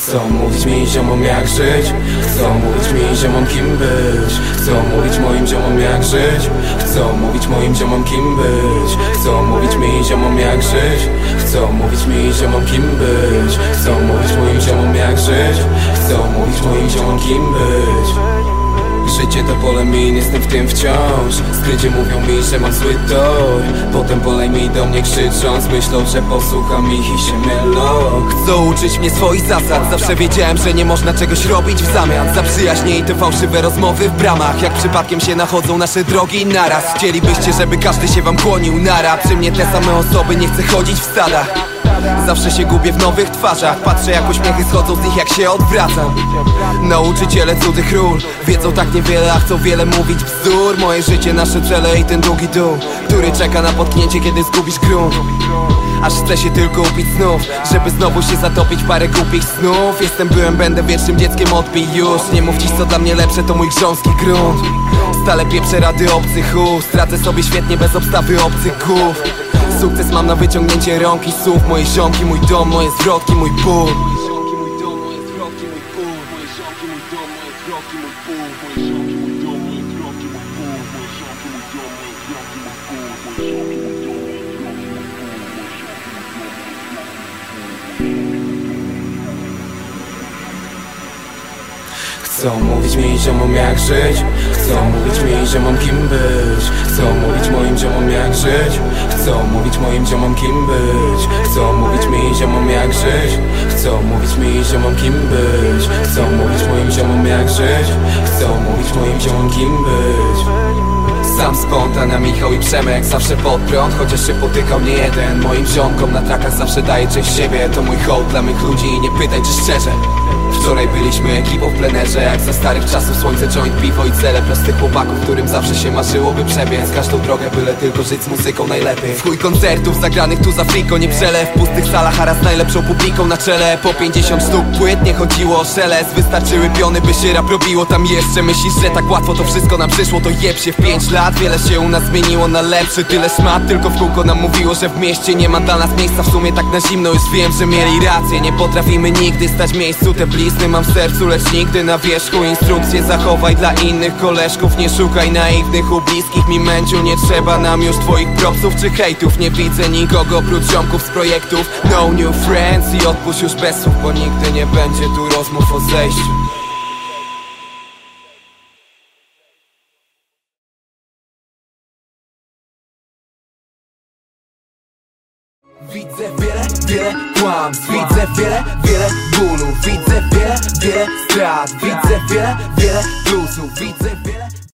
Chcą mówić mi ziomom jak żyć, chcą mówić mi ziomom kim być, chcą mówić moim ziomom jak żyć, chcą mówić moim ziomom kim być, chcą mówić mi ziomom jak żyć, chcą mówić mi ziomom kim być, chcą mówić moim ziomom jak żyć, chcą mówić moim ziomom kim być. Życie to pole min, jestem w tym wciąż. Skrycie mówią mi, że mam zły tor. Potem polej mi do mnie krzycząc, myślą, że posłucham ich i się mylą. Chcą uczyć mnie swoich zasad. Zawsze wiedziałem, że nie można czegoś robić w zamian za przyjaźnie i te fałszywe rozmowy w bramach. Jak przypadkiem się nachodzą nasze drogi naraz. Chcielibyście, żeby każdy się wam kłonił nara. Przy mnie te same osoby, nie chcę chodzić w stadach. Zawsze się gubię w nowych twarzach. Patrzę jak uśmiechy schodzą z nich, jak się odwracam. Nauczyciele cudzych ról wiedzą tak niewiele, a chcą wiele mówić bzdur. Moje życie, nasze cele i ten długi dół, który czeka na potknięcie, kiedy zgubisz grunt. Aż chce się tylko upić znów, żeby znowu się zatopić w parę głupich snów. Jestem, byłem, będę wiecznym dzieckiem, odpij już. Nie mów dziś co dla mnie lepsze, to mój grząski grunt. Stale pieprzę rady obcych ust, radzę sobie świetnie bez obstawy obcych głów. Sukces mam na wyciągnięcie rąk i słów. Moje ziomki, mój dom, moje zwrotki, mój ból. Chcą mówić mi ziomom jak żyć, chcą mówić mi ziomom kim być, chcą mówić moim ziomom jak żyć, chcą mówić moim ziomom kim być, chcą mówić mi ziomom jak żyć, chcą mówić mi ziomom kim być, chcą mówić moim ziomom jak żyć, chcą mówić moim ziomom kim być. Sam spontan, a Michał i Przemek zawsze pod prąd, chociaż się potykał nie jeden. Moim ziomkom na trakach zawsze daję część siebie. To mój hołd dla mych ludzi i nie pytaj czy szczerze. Wczoraj byliśmy ekipą w plenerze, jak za starych czasów słońce, joint, piwo i cele. Prostych chłopaków, którym zawsze się marzyłoby przebiec każdą drogę, byle tylko żyć z muzyką najlepiej. W chuj koncertów zagranych tu za friko, nie przelew. W pustych salach, a raz najlepszą publiką na czele. Po 50 sztuk płyt, nie chodziło o szelest. Wystarczyły piony, by się rap robiło tam jeszcze. Myślisz, że tak łatwo to wszystko nam przyszło, to jeb się w 5 lat. Wiele się u nas zmieniło na lepszy, tyle szmat. Tylko w kółko nam mówiło, że w mieście nie ma dla nas miejsca. W sumie tak na zimno już wiem, że mieli rację. Nie potrafimy nigdy stać w miejscu, te blizny mam w sercu, lecz nigdy na wierzchu. Instrukcje zachowaj dla innych koleżków, nie szukaj naiwnych u bliskich mi męciu. Nie trzeba nam już twoich propsów czy hejtów. Nie widzę nikogo oprócz ziomków z projektów. No new friends i odpuść już bez słów, bo nigdy nie będzie tu rozmów o zejściu. Widzę wiele kłamstw, widzę wiele bólu, widzę wiele strat, widzę wiele plusów, widzę wiele